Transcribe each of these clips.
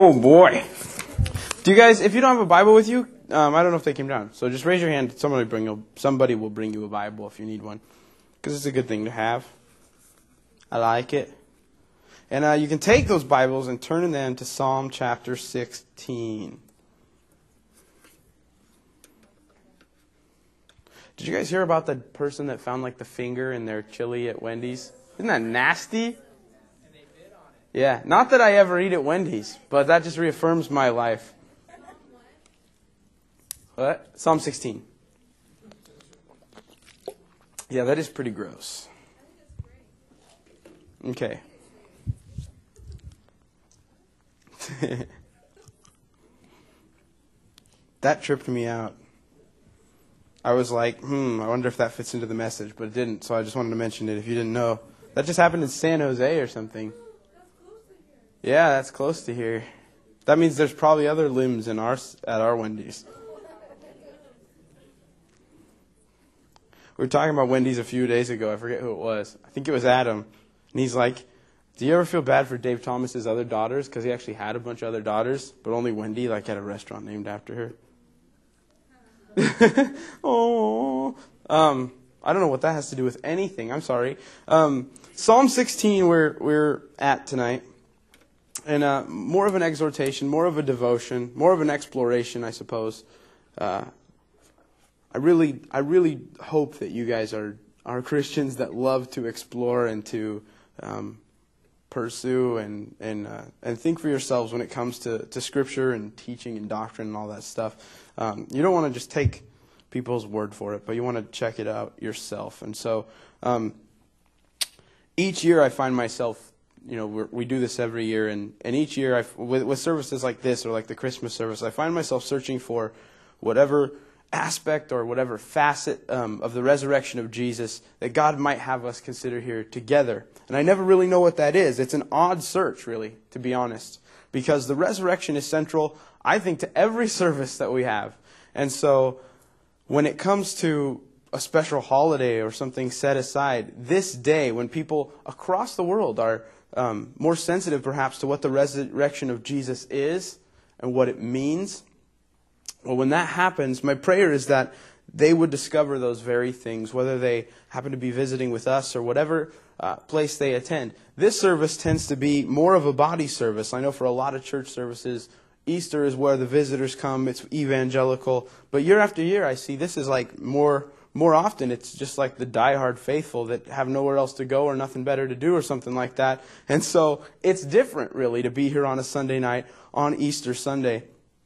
Oh boy. Do you guys, if you don't have a Bible with you, I don't know if they came down. So just raise your hand. Somebody will bring you a Bible if you need one. Because it's a good thing to have. I like it. And you can take those Bibles and turn them to Psalm chapter 16. Did you guys hear about the person that found like the finger in their chili at Wendy's? Isn't that nasty? Yeah, not that I ever eat at Wendy's, but that just reaffirms my life. What? Psalm 16. Yeah, that is pretty gross. Okay. That tripped me out. I was like, I wonder if that fits into the message, but it didn't, so I just wanted to mention it if you didn't know. That just happened in San Jose or something. Yeah, that's close to here. That means there's probably other limbs at our Wendy's. We were talking about Wendy's a few days ago. I forget who it was. I think it was Adam. And he's like, do you ever feel bad for Dave Thomas's other daughters? Because he actually had a bunch of other daughters, but only Wendy had a restaurant named after her. Oh, I don't know what that has to do with anything. I'm sorry. Psalm 16 we're at tonight. And more of an exhortation, more of a devotion, more of an exploration, I suppose. I really hope that you guys are Christians that love to explore and to pursue and think for yourselves when it comes to Scripture and teaching and doctrine and all that stuff. You don't want to just take people's word for it, but you want to check it out yourself. And so each year I find myself, we do this every year, and each year with services like this or like the Christmas service, I find myself searching for whatever aspect or whatever facet of the resurrection of Jesus that God might have us consider here together. And I never really know what that is. It's an odd search, really, to be honest, because the resurrection is central, I think, to every service that we have. And so when it comes to a special holiday or something set aside, this day when people across the world are more sensitive perhaps to what the resurrection of Jesus is and what it means, well, when that happens, my prayer is that they would discover those very things, whether they happen to be visiting with us or whatever place they attend. This service tends to be more of a body service. I know for a lot of church services, Easter is where the visitors come. It's evangelical. But year after year, I see this is like more often it's just like the diehard faithful that have nowhere else to go or nothing better to do or something like that. And so it's different, really, to be here on a Sunday night on Easter Sunday.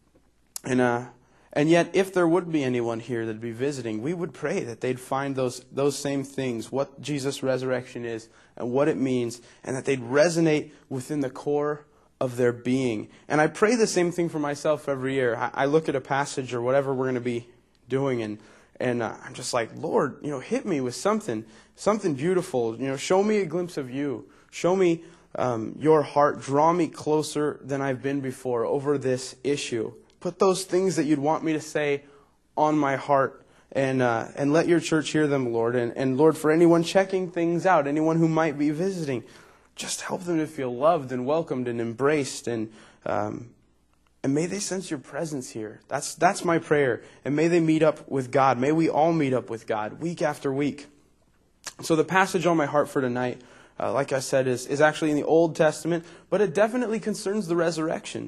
And yet, if there would be anyone here that would be visiting, we would pray that they'd find those same things, what Jesus' resurrection is and what it means, and that they'd resonate within the core of their being. And I pray the same thing for myself every year. I look at a passage or whatever we're going to be doing, and I'm just like, Lord, hit me with something beautiful. Show me a glimpse of you. Show me your heart. Draw me closer than I've been before over this issue. Put those things that you'd want me to say on my heart, and let your church hear them, Lord. And Lord, for anyone checking things out, anyone who might be visiting, just help them to feel loved and welcomed and embraced, and may they sense your presence here. That's my prayer. And may they meet up with God. May we all meet up with God week after week. So the passage on my heart for tonight, like I said, is actually in the Old Testament, but it definitely concerns the resurrection.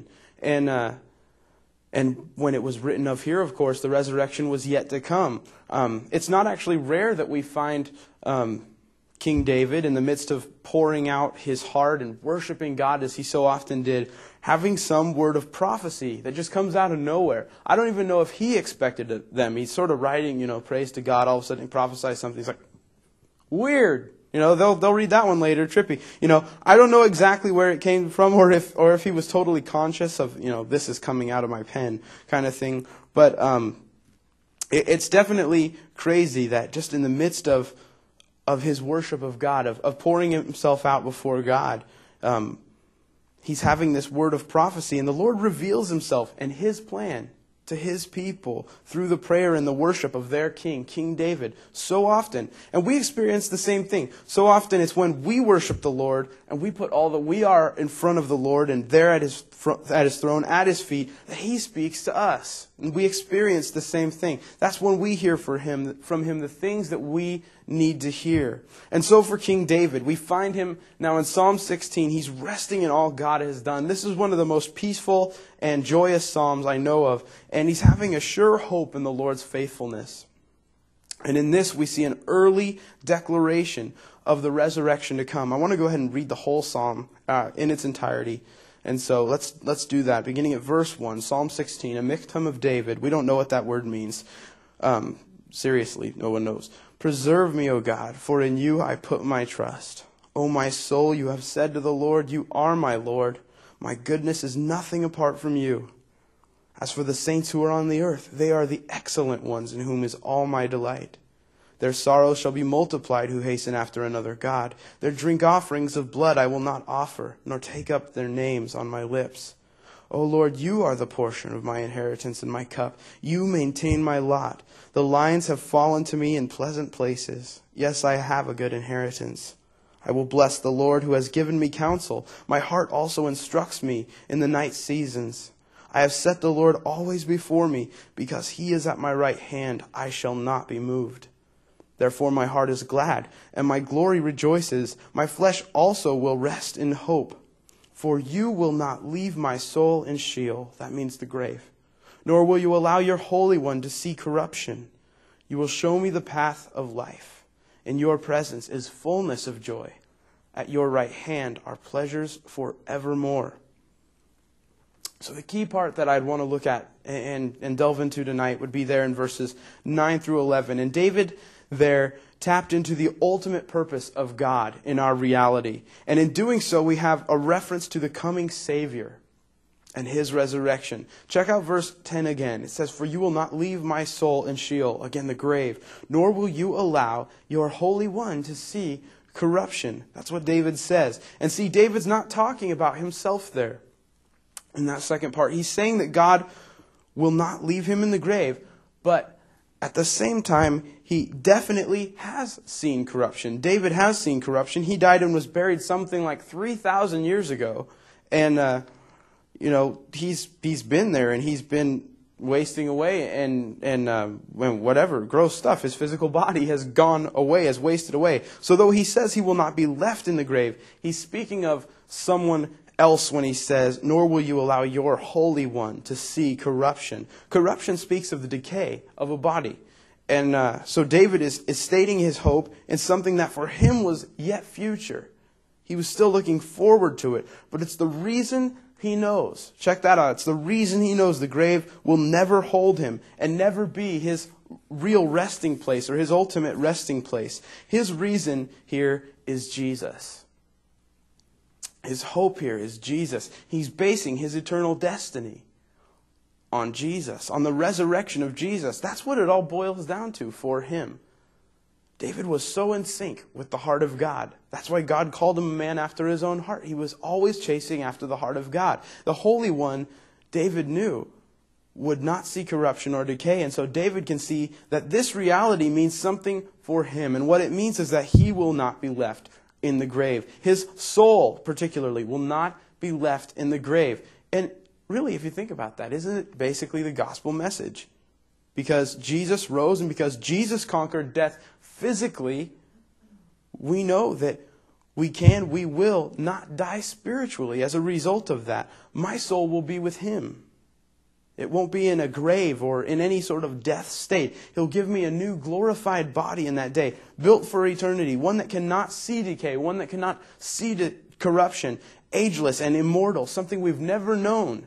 And when it was written of here, of course, the resurrection was yet to come. It's not actually rare that we find King David, in the midst of pouring out his heart and worshiping God as he so often did, having some word of prophecy that just comes out of nowhere. I don't even know if he expected them. He's sort of writing, praise to God. All of a sudden he prophesies something. He's like, weird. They'll read that one later. Trippy. I don't know exactly where it came from or if he was totally conscious of, this is coming out of my pen kind of thing. But it's definitely crazy that just in the midst of his worship of God, of pouring himself out before God, he's having this word of prophecy, and the Lord reveals himself and his plan to his people through the prayer and the worship of their king, King David, so often. And we experience the same thing. So often it's when we worship the Lord and we put all that we are in front of the Lord and there at his throne, at his feet, that he speaks to us. And we experience the same thing. That's when we hear from him the things that we need to hear. And so for King David, we find him now in Psalm 16. He's resting in all God has done. This is one of the most peaceful and joyous psalms I know of. And he's having a sure hope in the Lord's faithfulness. And in this we see an early declaration of the resurrection to come. I want to go ahead and read the whole psalm in its entirety. And so let's do that. Beginning at verse 1, Psalm 16, a miktam of David. We don't know what that word means. Seriously, no one knows. Preserve me, O God, for in you I put my trust. O my soul, you have said to the Lord, you are my Lord. My goodness is nothing apart from you. As for the saints who are on the earth, they are the excellent ones in whom is all my delight. Their sorrows shall be multiplied who hasten after another God. Their drink offerings of blood I will not offer, nor take up their names on my lips. O Lord, you are the portion of my inheritance and my cup. You maintain my lot. The lines have fallen to me in pleasant places. Yes, I have a good inheritance. I will bless the Lord who has given me counsel. My heart also instructs me in the night seasons. I have set the Lord always before me. Because he is at my right hand, I shall not be moved. Therefore my heart is glad, and my glory rejoices. My flesh also will rest in hope. For you will not leave my soul in Sheol, that means the grave, nor will you allow your Holy One to see corruption. You will show me the path of life. In your presence is fullness of joy. At your right hand are pleasures forevermore. So the key part that I'd want to look at and delve into tonight would be there in verses 9 through 11. And David there tapped into the ultimate purpose of God in our reality. And in doing so, we have a reference to the coming Savior and his resurrection. Check out verse 10 again. It says, for you will not leave my soul in Sheol, again the grave, nor will you allow your Holy One to see corruption. That's what David says. And see, David's not talking about himself there. In that second part, he's saying that God will not leave him in the grave, but at the same time, he definitely has seen corruption. David has seen corruption. He died and was buried something like 3,000 years ago. And, he's been there and he's been wasting away and whatever, gross stuff. His physical body has gone away, has wasted away. So though he says he will not be left in the grave, he's speaking of someone else when he says, nor will you allow your Holy One to see corruption. Corruption speaks of the decay of a body. And so David is stating his hope in something that for him was yet future. He was still looking forward to it. But it's the reason he knows. Check that out. It's the reason he knows the grave will never hold him and never be his real resting place or his ultimate resting place. His reason here is Jesus. His hope here is Jesus. He's basing his eternal destiny on Jesus, on the resurrection of Jesus. That's what it all boils down to for him. David was so in sync with the heart of God. That's why God called him a man after his own heart. He was always chasing after the heart of God. The Holy One, David knew, would not see corruption or decay. And so David can see that this reality means something for him. And what it means is that he will not be left in the grave. His soul, particularly, will not be left in the grave. And really, if you think about that, isn't it basically the gospel message? Because Jesus rose and because Jesus conquered death physically, we know that we will not die spiritually as a result of that. My soul will be with him. It won't be in a grave or in any sort of death state. He'll give me a new glorified body in that day, built for eternity, one that cannot see decay, one that cannot see corruption, ageless and immortal, something we've never known.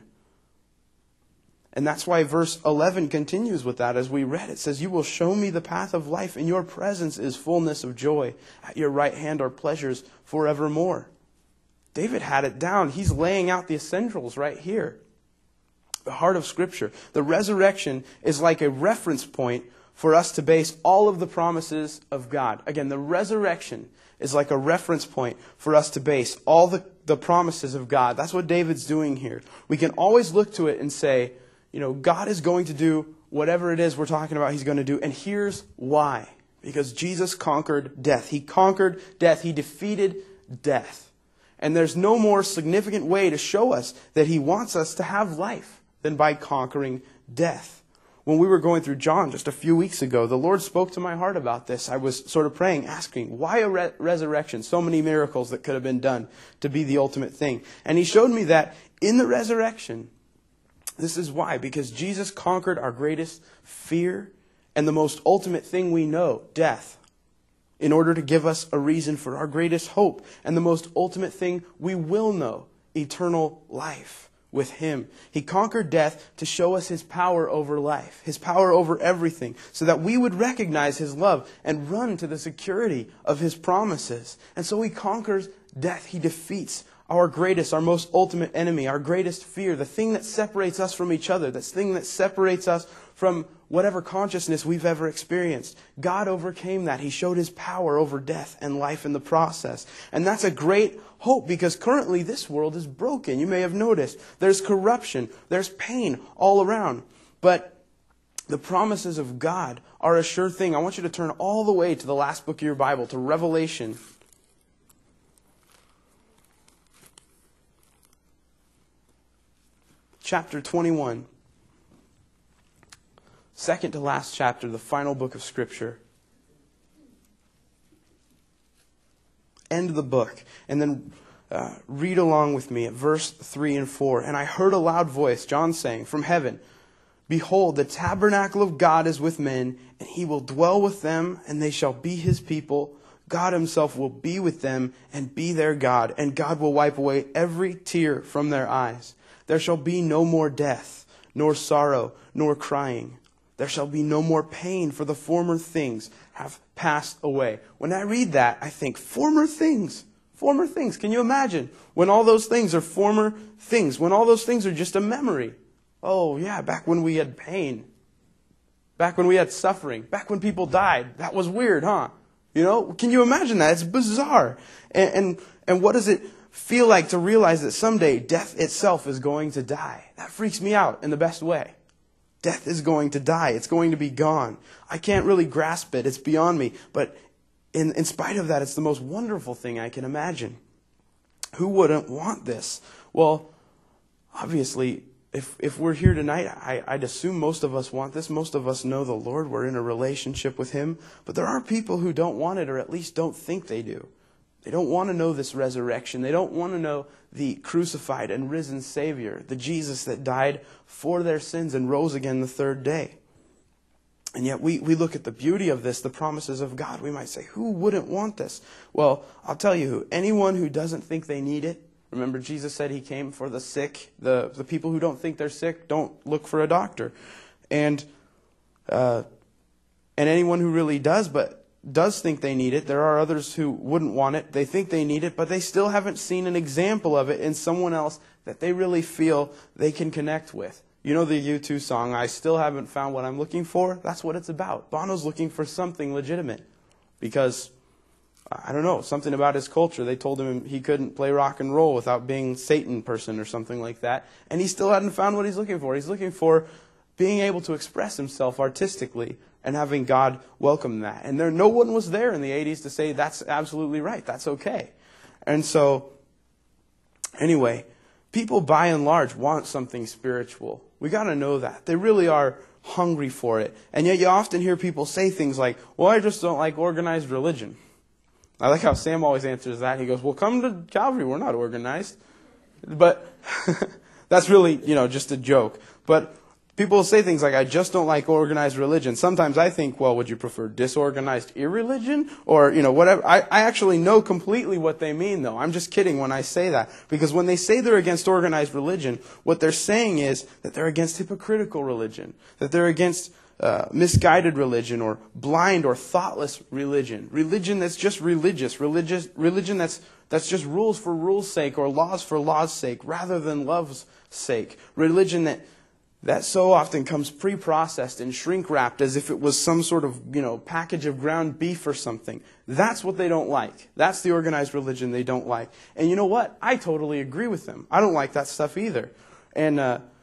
And that's why verse 11 continues with that as we read. It says, you will show me the path of life. In your presence is fullness of joy. At your right hand are pleasures forevermore. David had it down. He's laying out the essentials right here. The heart of Scripture. The resurrection is like a reference point for us to base all of the promises of God. Again, the resurrection is like a reference point for us to base all the promises of God. That's what David's doing here. We can always look to it and say, God is going to do whatever it is we're talking about he's going to do. And here's why. Because Jesus conquered death. He conquered death. He defeated death. And there's no more significant way to show us that he wants us to have life than by conquering death. When we were going through John just a few weeks ago, the Lord spoke to my heart about this. I was sort of praying, asking, why a resurrection? So many miracles that could have been done to be the ultimate thing. And he showed me that in the resurrection, this is why. Because Jesus conquered our greatest fear and the most ultimate thing we know, death, in order to give us a reason for our greatest hope and the most ultimate thing we will know, eternal life with him. He conquered death to show us his power over life, his power over everything, so that we would recognize his love and run to the security of his promises. And so he conquers death. He defeats our greatest, our most ultimate enemy, our greatest fear, the thing that separates us from each other, this thing that separates us from whatever consciousness we've ever experienced. God overcame that. He showed his power over death and life in the process. And that's a great hope, because currently this world is broken. You may have noticed there's corruption, there's pain all around. But the promises of God are a sure thing. I want you to turn all the way to the last book of your Bible, to Revelation. Chapter 21. Second to last chapter, the final book of Scripture. End of the book. And then read along with me at verse 3 and 4. And I heard a loud voice, John saying, from heaven, behold, the tabernacle of God is with men, and he will dwell with them, and they shall be his people. God himself will be with them and be their God, and God will wipe away every tear from their eyes. There shall be no more death, nor sorrow, nor crying. There shall be no more pain, for the former things have passed away. When I read that, I think, former things. Former things. Can you imagine when all those things are former things? When all those things are just a memory. Oh, yeah, back when we had pain. Back when we had suffering. Back when people died. That was weird, huh? Can you imagine that? It's bizarre. And what does it feel like to realize that someday death itself is going to die? That freaks me out in the best way. Death is going to die. It's going to be gone. I can't really grasp it. It's beyond me. But in spite of that, it's the most wonderful thing I can imagine. Who wouldn't want this? Well, obviously, if we're here tonight, I'd assume most of us want this. Most of us know the Lord. We're in a relationship with him. But there are people who don't want it, or at least don't think they do. They don't want to know this resurrection. They don't want to know the crucified and risen Savior, the Jesus that died for their sins and rose again the third day. And yet we look at the beauty of this, the promises of God. We might say, who wouldn't want this? Well, I'll tell you who. Anyone who doesn't think they need it. Remember, Jesus said he came for the sick. The people who don't think they're sick, don't look for a doctor. And anyone who really does think they need it. There are others who wouldn't want it. They think they need it, but they still haven't seen an example of it in someone else that they really feel they can connect with. You know the U2 song, I Still Haven't Found What I'm Looking For? That's what it's about. Bono's looking for something legitimate because, I don't know, something about his culture. They told him he couldn't play rock and roll without being Satan person or something like that. And he still hadn't found what he's looking for. He's looking for being able to express himself artistically and having God welcome that. And no one was there in the 80s to say that's absolutely right, that's okay. And so, anyway, people by and large want something spiritual. We got to know that. They really are hungry for it. And yet you often hear people say things like, well, I just don't like organized religion. I like how Sam always answers that. He goes, well, come to Calvary, we're not organized. But that's really, just a joke. But people will say things like, I just don't like organized religion. Sometimes I think, well, would you prefer disorganized irreligion? Or, whatever. I actually know completely what they mean, though. I'm just kidding when I say that. Because when they say they're against organized religion, what they're saying is that they're against hypocritical religion. That they're against misguided religion or blind or thoughtless religion. Religion that's just religious. Religion that's just rules for rules' sake or laws for laws' sake rather than love's sake. Religion that so often comes pre-processed and shrink-wrapped as if it was some sort of, package of ground beef or something. That's what they don't like. That's the organized religion they don't like. And you know what? I totally agree with them. I don't like that stuff either. And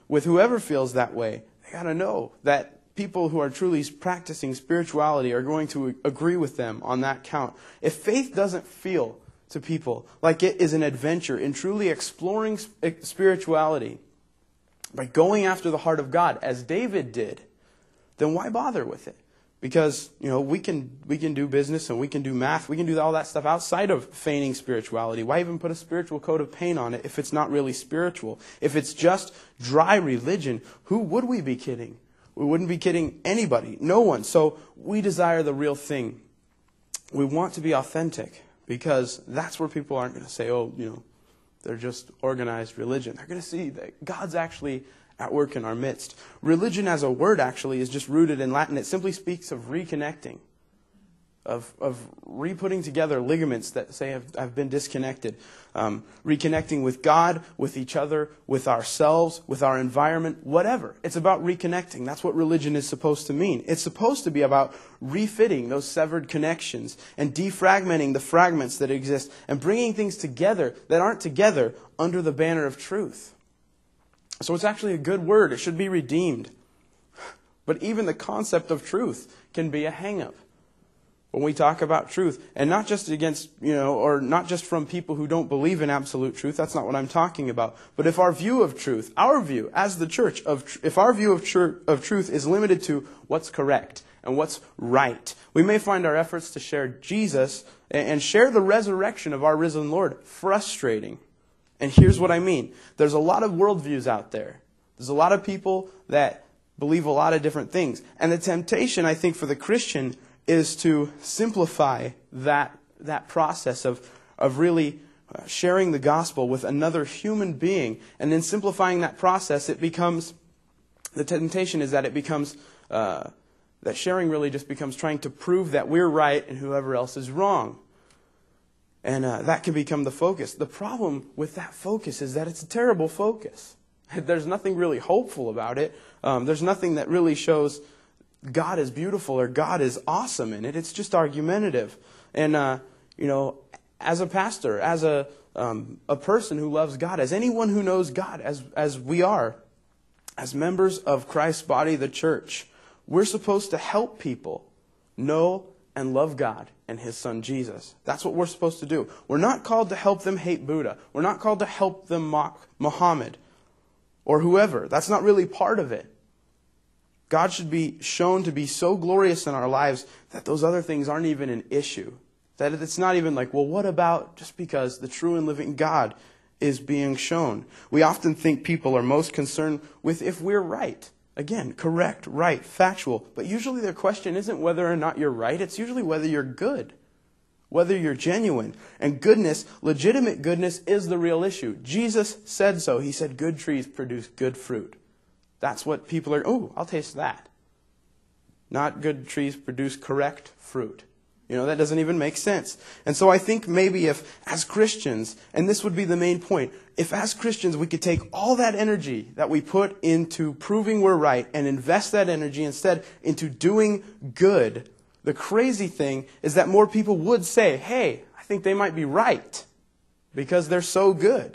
with whoever feels that way, they got to know that people who are truly practicing spirituality are going to agree with them on that count. If faith doesn't feel to people like it is an adventure in truly exploring spirituality by going after the heart of God, as David did, then why bother with it? Because, we can do business and we can do math, we can do all that stuff outside of feigning spirituality. Why even put a spiritual coat of paint on it if it's not really spiritual? If it's just dry religion, who would we be kidding? We wouldn't be kidding anybody, no one. So we desire the real thing. We want to be authentic because that's where people aren't going to say, they're just organized religion. They're going to see that God's actually at work in our midst. Religion as a word actually is just rooted in Latin. It simply speaks of reconnecting, of re-putting together ligaments that say have been disconnected. Reconnecting with God, with each other, with ourselves, with our environment, whatever. It's about reconnecting. That's what religion is supposed to mean. It's supposed to be about refitting those severed connections and defragmenting the fragments that exist and bringing things together that aren't together under the banner of truth. So it's actually a good word. It should be redeemed. But even the concept of truth can be a hang-up when we talk about truth. And not just against, or not just from people who don't believe in absolute truth. That's not what I'm talking about. But if our view of truth, our view as the church, if our view of truth is limited to what's correct and what's right, we may find our efforts to share Jesus and share the resurrection of our risen Lord frustrating. And here's what I mean. There's a lot of worldviews out there. There's a lot of people that believe a lot of different things. And the temptation, I think, for the Christian is to simplify that process of really sharing the gospel with another human being. And then simplifying that process, the temptation is that it becomes, that sharing really just becomes trying to prove that we're right and whoever else is wrong. And that can become the focus. The problem with that focus is that it's a terrible focus. There's nothing really hopeful about it. There's nothing that really shows God is beautiful or God is awesome in it. It's just argumentative. And, as a pastor, as a person who loves God, as anyone who knows God, as we are, as members of Christ's body, the church, we're supposed to help people know and love God and His Son Jesus. That's what we're supposed to do. We're not called to help them hate Buddha. We're not called to help them mock Muhammad or whoever. That's not really part of it. God should be shown to be so glorious in our lives that those other things aren't even an issue. That it's not even like, well, what about just because the true and living God is being shown? We often think people are most concerned with if we're right. Again, correct, right, factual. But usually their question isn't whether or not you're right. It's usually whether you're good, whether you're genuine. And goodness, legitimate goodness, is the real issue. Jesus said so. He said good trees produce good fruit. That's what people are, I'll taste that. Not good trees produce correct fruit. That doesn't even make sense. And so I think maybe if, as Christians, and this would be the main point, if as Christians we could take all that energy that we put into proving we're right and invest that energy instead into doing good, the crazy thing is that more people would say, hey, I think they might be right because they're so good.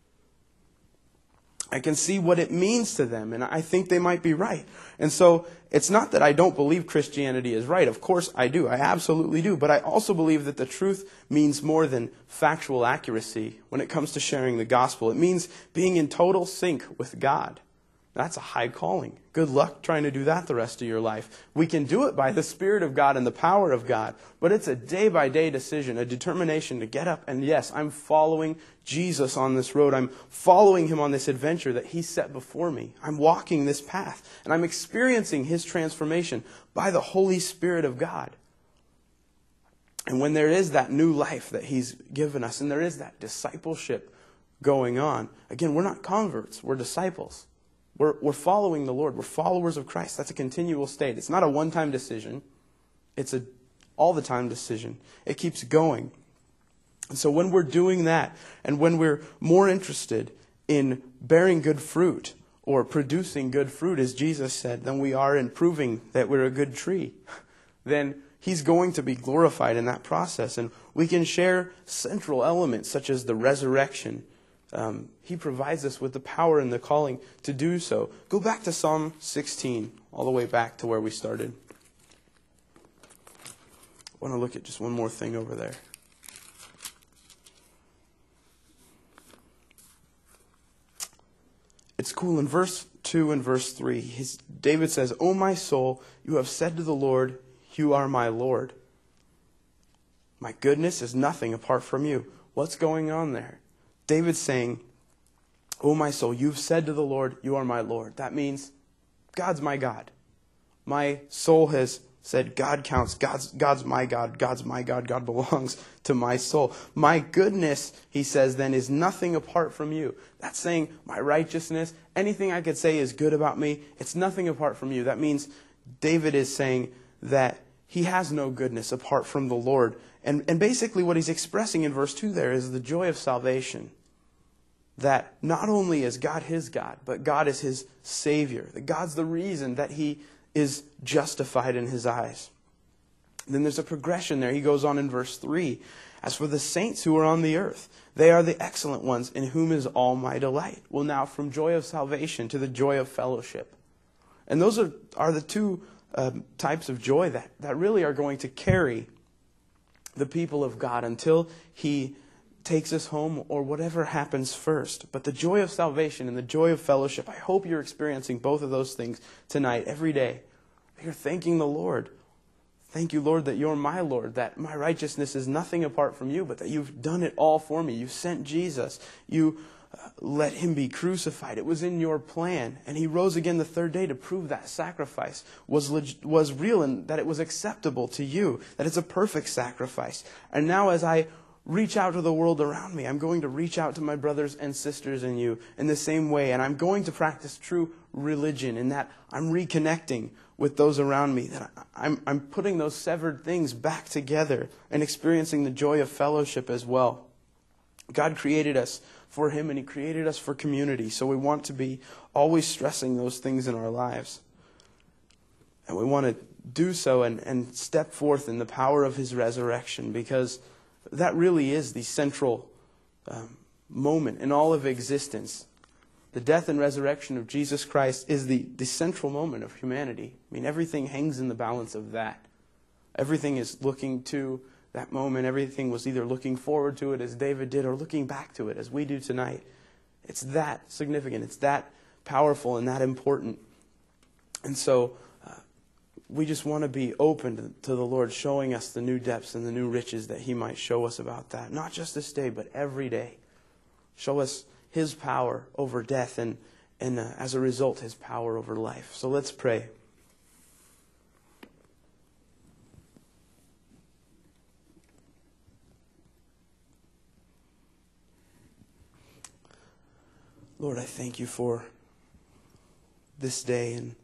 I can see what it means to them, and I think they might be right. And so it's not that I don't believe Christianity is right. Of course I do. I absolutely do. But I also believe that the truth means more than factual accuracy when it comes to sharing the gospel. It means being in total sync with God. That's a high calling. Good luck trying to do that the rest of your life. We can do it by the Spirit of God and the power of God, but it's a day-by-day decision, a determination to get up and yes, I'm following Jesus on this road. I'm following Him on this adventure that He set before me. I'm walking this path, and I'm experiencing His transformation by the Holy Spirit of God. And when there is that new life that He's given us, and there is that discipleship going on, again, we're not converts, we're disciples. We're following the Lord. We're followers of Christ. That's a continual state. It's not a one-time decision. It's a all-the-time decision. It keeps going. And so when we're doing that, and when we're more interested in bearing good fruit, or producing good fruit, as Jesus said, than we are in proving that we're a good tree, then He's going to be glorified in that process. And we can share central elements such as the resurrection He provides us with the power and the calling to do so. Go back to Psalm 16, all the way back to where we started. I want to look at just one more thing over there. It's cool. In verse 2 and verse 3, David says, "O my soul, you have said to the Lord, you are my Lord. My goodness is nothing apart from you." What's going on there? David's saying, "O my soul, you've said to the Lord, you are my Lord." That means God's my God. My soul has said, God counts. God's my God. God's my God. God belongs to my soul. My goodness, he says, then is nothing apart from you. That's saying my righteousness, anything I could say is good about me, it's nothing apart from you. That means David is saying that he has no goodness apart from the Lord. And basically what he's expressing in verse 2 there is the joy of salvation. That not only is God his God, but God is his Savior. That God's the reason that he is justified in his eyes. Then there's a progression there. He goes on in verse 3. "As for the saints who are on the earth, they are the excellent ones, in whom is all my delight." Well, now from joy of salvation to the joy of fellowship. And those are the two types of joy that really are going to carry the people of God until he takes us home or whatever happens first. But the joy of salvation and the joy of fellowship, I hope you're experiencing both of those things tonight, every day. You're thanking the Lord. Thank you, Lord, that you're my Lord, that my righteousness is nothing apart from you, but that you've done it all for me. You sent Jesus. You let him be crucified. It was in your plan. And he rose again the third day to prove that sacrifice was real and that it was acceptable to you, that it's a perfect sacrifice. And now as I reach out to the world around me, I'm going to reach out to my brothers and sisters in you in the same way. And I'm going to practice true religion in that I'm reconnecting with those around me, that I'm putting those severed things back together and experiencing the joy of fellowship as well. God created us for him and he created us for community. So we want to be always stressing those things in our lives. And we want to do so and step forth in the power of his resurrection, because that really is the central moment in all of existence. The death and resurrection of Jesus Christ is the central moment of humanity. I mean, everything hangs in the balance of that. Everything is looking to that moment. Everything was either looking forward to it as David did or looking back to it as we do tonight. It's that significant. It's that powerful and that important. And so we just want to be open to the Lord showing us the new depths and the new riches that he might show us about that. Not just this day, but every day. Show us his power over death and as a result, his power over life. So let's pray. Lord, I thank you for this day, and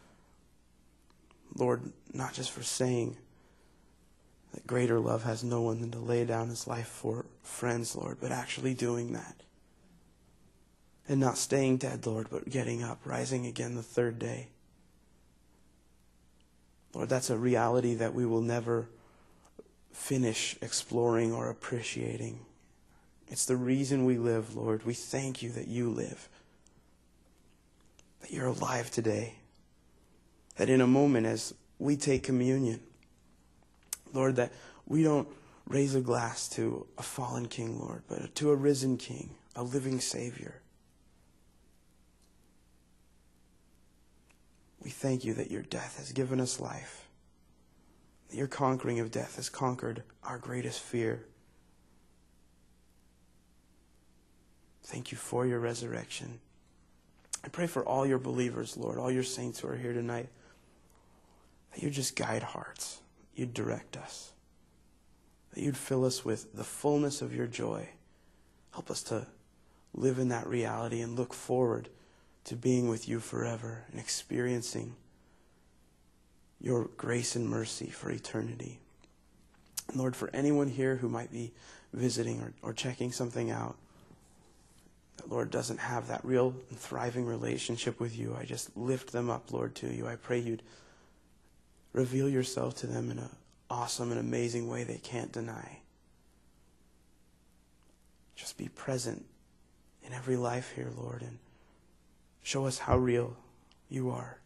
Lord, not just for saying that greater love has no one than to lay down his life for friends, Lord, but actually doing that. And not staying dead, Lord, but getting up, rising again the third day. Lord, that's a reality that we will never finish exploring or appreciating. It's the reason we live, Lord. We thank you that you live, that you're alive today, that in a moment as we take communion, Lord, that we don't raise a glass to a fallen king, Lord, but to a risen king, a living Savior. We thank you that your death has given us life, that your conquering of death has conquered our greatest fear. Thank you for your resurrection. I pray for all your believers, Lord, all your saints who are here tonight, that you'd just guide hearts, you'd direct us, that you'd fill us with the fullness of your joy. Help us to live in that reality and look forward to being with you forever and experiencing your grace and mercy for eternity. And Lord, for anyone here who might be visiting or checking something out, that, Lord, doesn't have that real and thriving relationship with you, I just lift them up, Lord, to you. I pray you'd reveal yourself to them in an awesome and amazing way they can't deny. Just be present in every life here, Lord, and show us how real you are.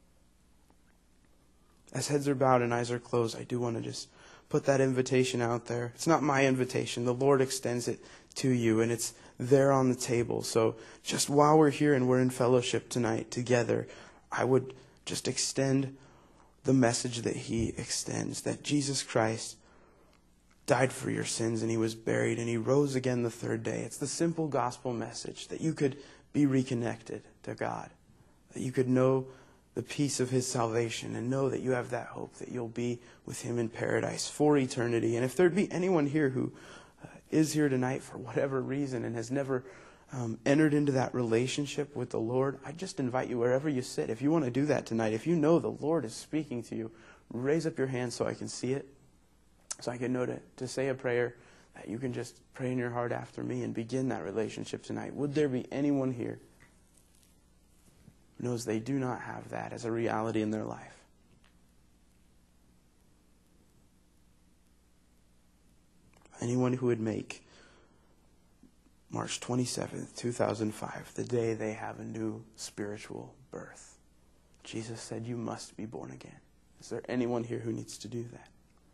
As heads are bowed and eyes are closed, I do want to just put that invitation out there. It's not my invitation. The Lord extends it to you, and it's there on the table. So just while we're here and we're in fellowship tonight together, I would just extend the message that he extends, that Jesus Christ died for your sins and he was buried and he rose again the third day. It's the simple gospel message that you could be reconnected to God, that you could know the peace of his salvation and know that you have that hope that you'll be with him in paradise for eternity. And if there'd be anyone here who is here tonight for whatever reason and has never entered into that relationship with the Lord, I just invite you wherever you sit. If you want to do that tonight, if you know the Lord is speaking to you, raise up your hand so I can see it, so I can know to say a prayer that you can just pray in your heart after me and begin that relationship tonight. Would there be anyone here who knows they do not have that as a reality in their life? Anyone who would make March 27th, 2005, the day they have a new spiritual birth. Jesus said, you must be born again. Is there anyone here who needs to do that?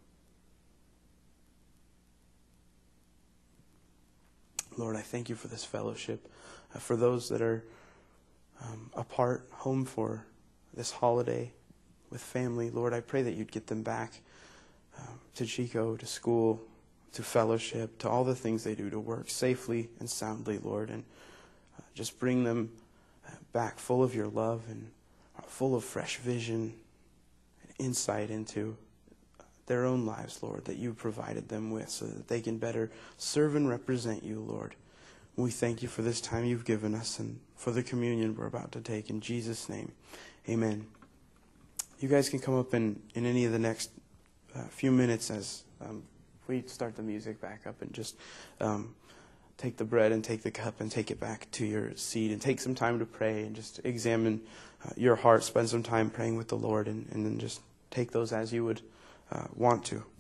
Lord, I thank you for this fellowship. For those that are apart, home for this holiday with family, Lord, I pray that you'd get them back to Chico, to school, to fellowship, to all the things they do, to work safely and soundly, Lord, and just bring them back full of your love and full of fresh vision and insight into their own lives, Lord, that you provided them with so that they can better serve and represent you, Lord. We thank you for this time you've given us and for the communion we're about to take. In Jesus' name, amen. You guys can come up in any of the next few minutes as we start the music back up and just take the bread and take the cup and take it back to your seat and take some time to pray and just examine your heart, spend some time praying with the Lord, and then just take those as you would want to.